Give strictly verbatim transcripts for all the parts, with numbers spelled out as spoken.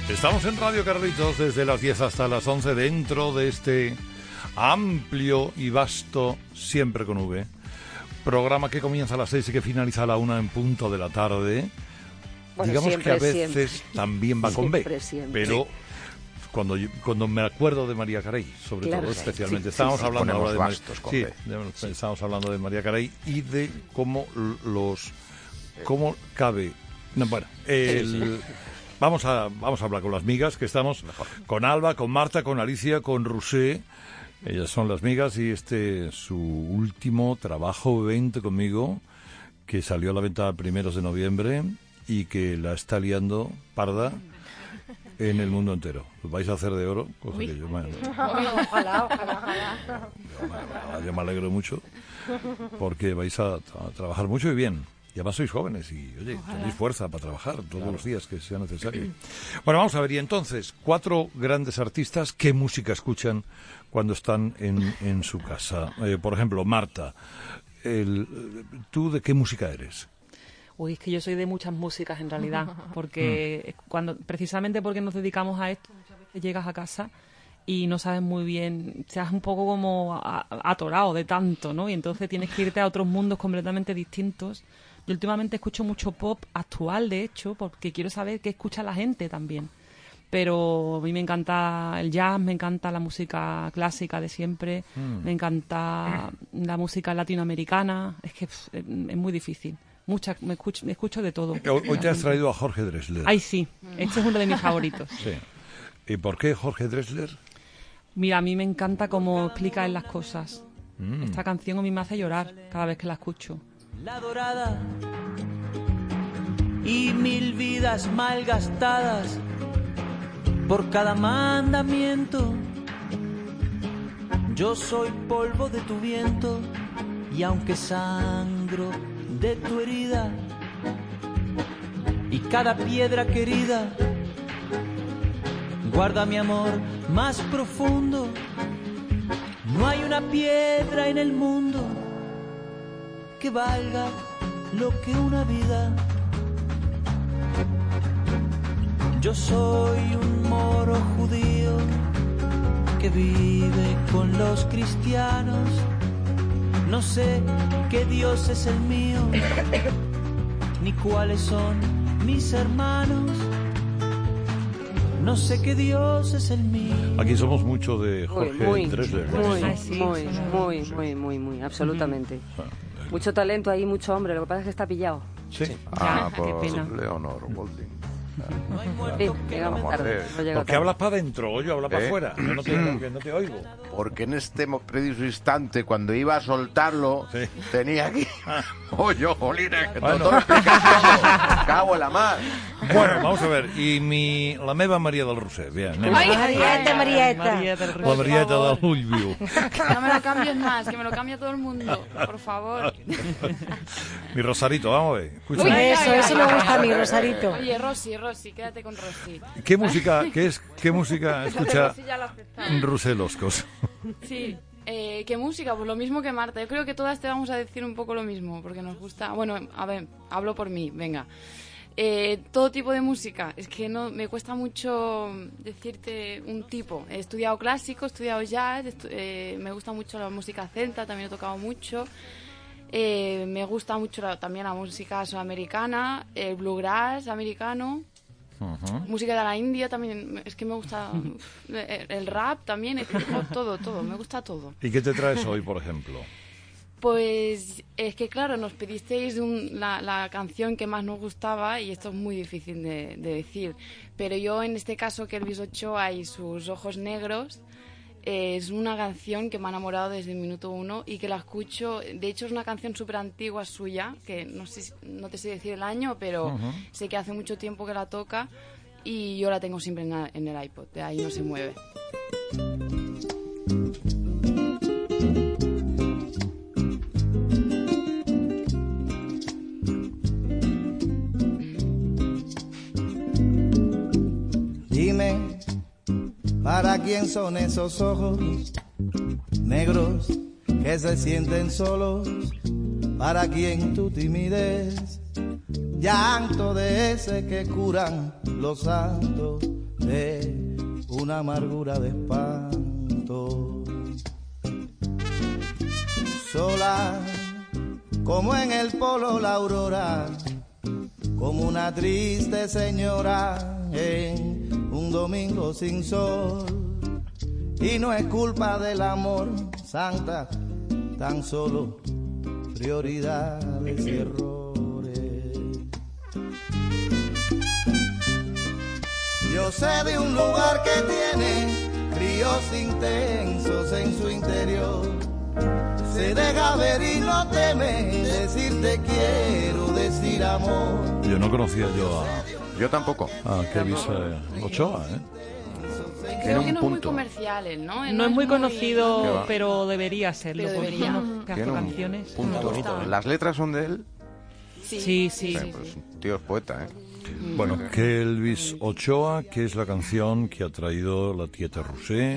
Estamos en Radio Carlitos desde las diez hasta las once dentro de este amplio y vasto, siempre con V, programa que comienza a las seis y que finaliza a la una en punto de la tarde. Bueno, digamos siempre, que a veces siempre. También va con siempre, B, siempre. Pero cuando yo, cuando me acuerdo de María Carey, sobre claro, todo, especialmente, sí, estábamos sí, hablando ahora de María, sí, de, sí. estábamos hablando de María Carey y de cómo los cómo cabe, no, bueno, el sí, sí. Vamos a vamos a hablar con las migas, que estamos Mejor. con Alba, con Marta, con Alicia, con Rusé. Ellas son las migas y este es su último trabajo, Vente conmigo, que salió a la venta a primeros de noviembre y que la está liando parda en el mundo entero. Lo vais a hacer de oro, cosa Uy. que yo me... Ojalá, ojalá, ojalá. Yo, yo me alegro mucho porque vais a, a trabajar mucho y bien. Y además sois jóvenes y, oye, Ojalá. tenéis fuerza para trabajar todos claro. los días que sea necesario. Bueno, vamos a ver, y entonces, cuatro grandes artistas, ¿qué música escuchan cuando están en, en su casa? Eh, por ejemplo, Marta, el, ¿tú de qué música eres? Uy, es que yo soy de muchas músicas en realidad, porque mm. cuando precisamente porque nos dedicamos a esto, muchas veces llegas a casa y no sabes muy bien, seas un poco como atorado de tanto, ¿no? Y entonces tienes que irte a otros mundos completamente distintos. Yo últimamente escucho mucho pop actual, de hecho, porque quiero saber qué escucha la gente también. Pero a mí me encanta el jazz, me encanta la música clásica de siempre, mm. me encanta la música latinoamericana. Es que pff, es muy difícil. Mucha, me, escucho, me escucho de todo. Hoy te has traído a Jorge Drexler. Ay, sí. Este es uno de mis favoritos. Sí. ¿Y por qué Jorge Drexler? Mira, a mí me encanta cómo explica él las cosas. Mm. Esta canción a mí me hace llorar cada vez que la escucho. La dorada y mil vidas malgastadas por cada mandamiento. Yo soy polvo de tu viento y aunque sangro de tu herida y cada piedra querida guarda mi amor más profundo. No hay una piedra en el mundo que valga lo que una vida. Yo soy un moro judío que vive con los cristianos. No sé qué Dios es el mío, ni cuáles son mis hermanos. No sé qué Dios es el mío. Aquí somos mucho de Jorge muy, Drexler. Muy, muy, sí, muy, sí, muy, sí. muy, muy, muy, absolutamente. Uh-huh. Mucho talento ahí, mucho hombre. Lo que pasa es que está pillado. Sí. Ah, por Leonor Golding. Sí, llegamos tarde. No llega ¿Por qué hablas para adentro? Yo hablo para afuera. Yo no te, no, no te oigo. Porque en este preciso instante, cuando iba a soltarlo, sí. tenía aquí... Oye, jolines, que bueno. todo explicando. Cago en la mar. Bueno, vamos a ver. I mi... la meva Maria del Roser. Bien. Ay, Marieta, Marieta. La Marieta del Ullviu. No me lo cambies más, que me lo cambia todo el mundo. Por favor. Mi Rosarito, vamos a ver. Uy, eso, eso me gusta a mí, Rosarito. Oye, Rosy, Rosy, quédate con Rosy. ¿Qué música, qué es, qué música escucha Ruseloscos? Sí. Eh, ¿Qué música? Pues lo mismo que Marta. Yo creo que todas te vamos a decir un poco lo mismo, porque nos gusta... Bueno, a ver, hablo por mí, venga. Eh, todo tipo de música. Es que no me cuesta mucho decirte un tipo. He estudiado clásico, he estudiado jazz, estu- eh, me gusta mucho la música celta, también he tocado mucho. Eh, me gusta mucho la, también la música sudamericana, el bluegrass americano. Uh-huh. Música de la India también, es que me gusta el, el rap también, es que todo, todo, me gusta todo. ¿Y qué te traes hoy, por ejemplo? Pues es que claro, nos pedisteis un, la, la canción que más nos gustaba y esto es muy difícil de, de decir, pero yo en este caso que Elvis Ochoa y sus ojos negros eh, es una canción que me ha enamorado desde el minuto uno y que la escucho, de hecho es una canción súper antigua suya, que no sé, no te sé decir el año, pero uh-huh. sé que hace mucho tiempo que la toca y yo la tengo siempre en, la, en el iPod, de ahí no se mueve. Dime, ¿para quién son esos ojos negros que se sienten solos? ¿Para quién tu timidez? Llanto de ese que curan los santos. de una amargura de espanto. Sola como en el polo la aurora, como una triste señora en un domingo sin sol. Y no es culpa del amor, santa, tan solo prioridades y errores. Yo sé de un lugar que tiene ríos intensos en su interior. Se deja ver y no teme decir te quiero, decir amor. Yo no conocía yo a... Yo tampoco. A Kelvis eh, Ochoa, ¿eh? Creo que un no es muy punto. comercial él, ¿no? Él No es muy ¿Qué conocido, va? pero debería serlo. Pero porque debería. tiene unos pedazos Tiene de un canciones. punto. Me gusta. ¿Las letras son de él? Sí, Sí, sí. Eh, pues un tío es poeta, ¿eh? Bueno, Kelvis Ochoa, que es la canción que ha traído la Tieta Rousset.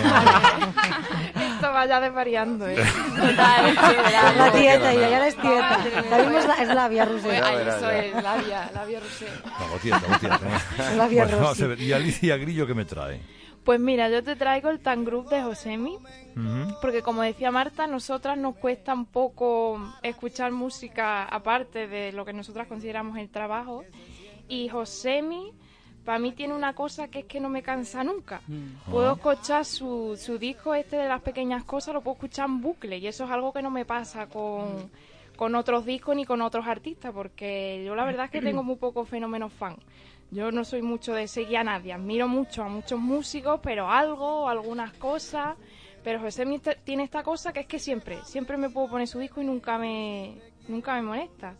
Esto vaya desvariando, ¿eh? Total, La tieta, y ya no es tieta. La misma es la, es la vía Pues, Rousset. ay, verás, eso ya. es, Labia, Labia Rosé. No, Tieta, la Tieta. ¿no? La vía Bueno, vamos Rossi. a ver. ¿Y Alicia Grillo qué me trae? Pues mira, yo te traigo el Tan Group de Josemi, Ujú. porque como decía Marta, nosotras nos cuesta un poco escuchar música aparte de lo que nosotras consideramos el trabajo. Y Josemi, para mí tiene una cosa que es que no me cansa nunca. Puedo escuchar su, su disco este de las pequeñas cosas, lo puedo escuchar en bucle, y eso es algo que no me pasa con, con otros discos ni con otros artistas, porque yo la verdad es que tengo muy poco fenómeno fan. Yo no soy mucho de seguir a nadie, admiro mucho a muchos músicos, pero algo, algunas cosas. Pero José mi- tiene esta cosa que es que siempre, siempre me puedo poner su disco y nunca me, nunca me molesta.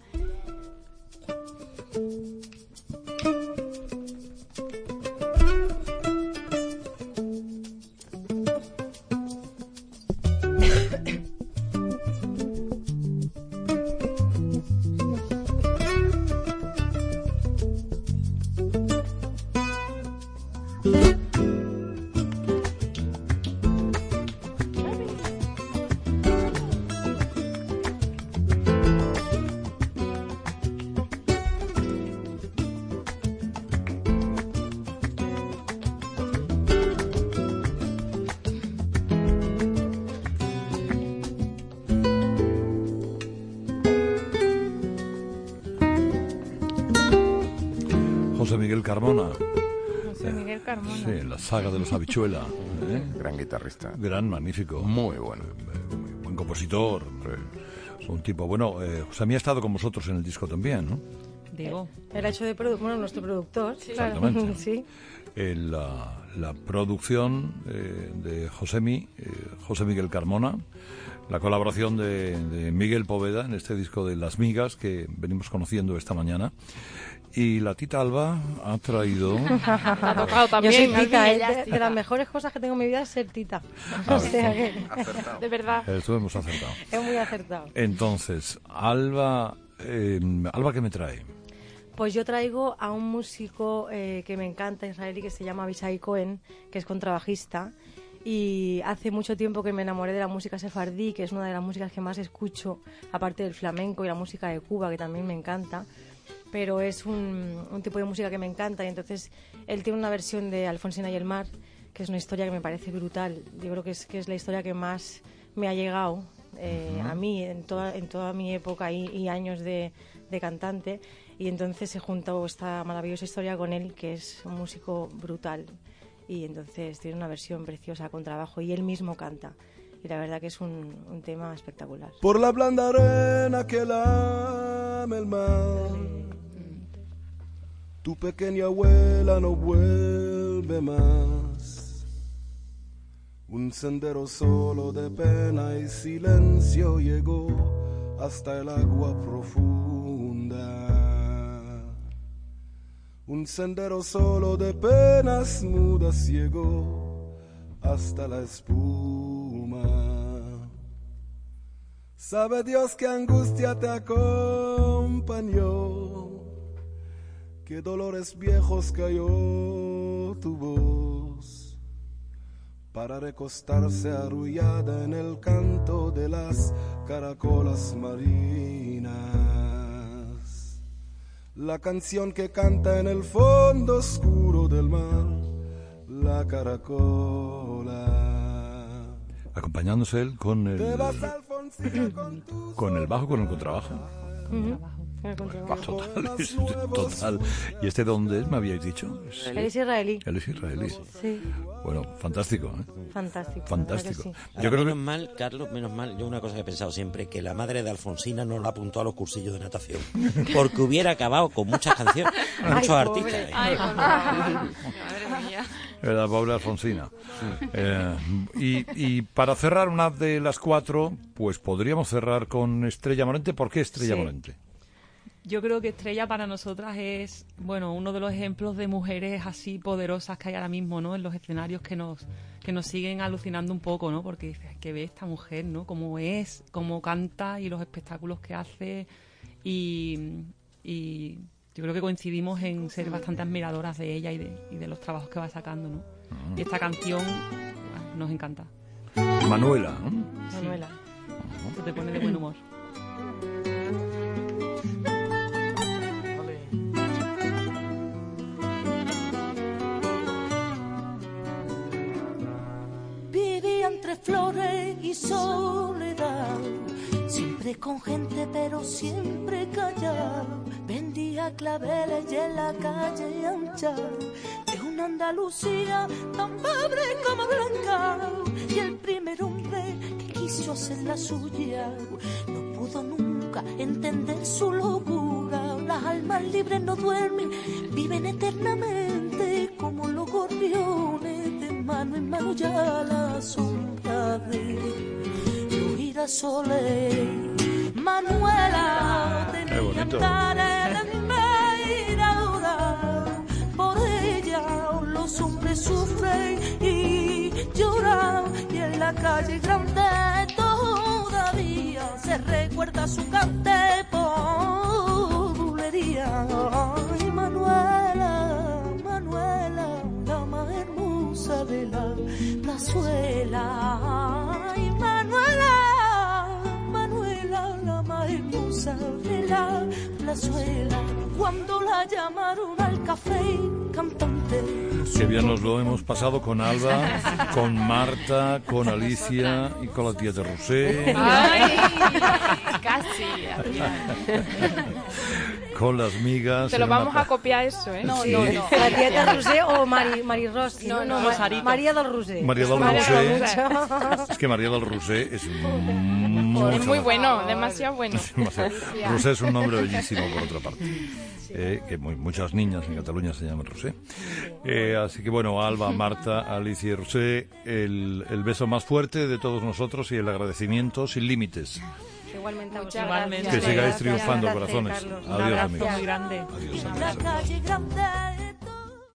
José Miguel Carmona. José Miguel Carmona. Sí, la saga de los habichuela. ¿eh? Gran guitarrista. Gran, magnífico. Muy bueno. Muy buen compositor. Un tipo, bueno, eh, José Mí ha estado con vosotros en el disco también, ¿no? Digo. Era hecho de produ- bueno, nuestro productor. Exactamente. Sí. Eh, la, la producción eh, de Josemi, eh, José Miguel Carmona, la colaboración de, de Miguel Poveda en este disco de Las Migas que venimos conociendo esta mañana. Y la Tita Alba ha traído... Ha tocado Yo también. soy al tita, fin. ¿eh? de, de las mejores cosas que tengo en mi vida es ser tita. Ah, O sea que Acertado. De verdad. Esto hemos acertado. es muy acertado. Entonces, Alba, eh, Alba, ¿qué me trae? Pues yo traigo a un músico eh, que me encanta, israelí, que se llama Abishai Cohen, que es contrabajista. Y hace mucho tiempo que me enamoré de la música sefardí, que es una de las músicas que más escucho, aparte del flamenco y la música de Cuba, que también me encanta. Pero es un, un tipo de música que me encanta, y entonces él tiene una versión de Alfonsina y el mar, que es una historia que me parece brutal. Yo creo que es, que es la historia que más me ha llegado eh, a mí en toda, en toda mi época y, y años de, de cantante, y entonces se juntó esta maravillosa historia con él, que es un músico brutal, y entonces tiene una versión preciosa con trabajo y él mismo canta, y la verdad que es un, un tema espectacular. Por la blanda arena que lame el mar, tu pequeña abuela no vuelve más. Un sendero solo de pena y silencio llegó hasta el agua profunda. Un sendero solo de penas mudas llegó hasta la espuma. Sabe Dios que angustia te acompañó, qué dolores viejos cayó tu voz, para recostarse arrullada en el canto de las caracolas marinas. La canción que canta en el fondo oscuro del mar la caracola. Acompañándose él con el, con el bajo, con el contrabajo. Uh-huh. Total, es, total. ¿Y este dónde es, me habíais dicho? Es, él es israelí. Él es israelí. Sí. Bueno, fantástico, ¿eh? Fantástico. Fantástico. Sí. Yo creo menos que... mal, Carlos, menos mal, yo una cosa que he pensado siempre, que la madre de Alfonsina no la apuntó a los cursillos de natación, porque hubiera acabado con muchas canciones, muchos Ay, artistas. ¿eh? Ay, por favor. Madre mía. La pobre Alfonsina. Eh, y, y para cerrar una de las cuatro, pues podríamos cerrar con Estrella Morente. ¿Por qué Estrella Sí. Morente? Yo creo que Estrella para nosotras es, bueno, uno de los ejemplos de mujeres así poderosas que hay ahora mismo, ¿no? En los escenarios que nos que nos siguen alucinando un poco, ¿no? Porque dices, que ve esta mujer, ¿no? Cómo es, cómo canta y los espectáculos que hace y, y yo creo que coincidimos en ser bastante admiradoras de ella y de, y de los trabajos que va sacando, ¿no? Y esta canción bueno, nos encanta. Manuela, ¿no? Sí. Manuela. Esto te pone de buen humor. Vivía entre flores y soledad, siempre con gente pero siempre callado. Vendía claveles y en la calle ancha de una Andalucía tan pobre como blanca. Y el primer hombre que quiso hacer la suya no pudo nunca entender su locura. Las almas libres no duermen, viven eternamente como los gorriones, de mano en mano ya la sombra de los girasoles. Manuela tenía andares de miradora, por ella los hombres sufren y lloran, y en la calle grande todavía se recuerda su cante por bulería. Ay, Manuela, Manuela, la más hermosa de la plazuela. Ay, Manuela, Manuela, la más hermosa de la plazuela. Cuando la llamaron al café, cantante. Qué bien nos lo hemos pasado con Alba, con Marta, con Alicia y con la tía de Rosé. Ay, casi. Con las migas. Te lo en una vamos pa- a copiar eso, ¿eh? No, Sí. no, no. La tía del Rosé o Mari, Mari Rossi, No, no, no, Ma- Rosarito. María del Rosé. María del María del Rosé. Rosé. Es que María del Rosé es Es mucho muy más- bueno, demasiado bueno. demasiado- Rosé es un nombre bellísimo, por otra parte. Eh, que muy- muchas niñas en Cataluña se llaman Rosé. Eh, así que bueno, Alba, Marta, Alicia y Rosé, el, el beso más fuerte de todos nosotros y el agradecimiento sin límites. Igualmente, Muchas Igualmente. Que sigáis Gracias, triunfando, gracias, corazones. Carlos. Un Adiós, abrazo amigos. muy grande. Adiós, En adiós, la adiós. calle grande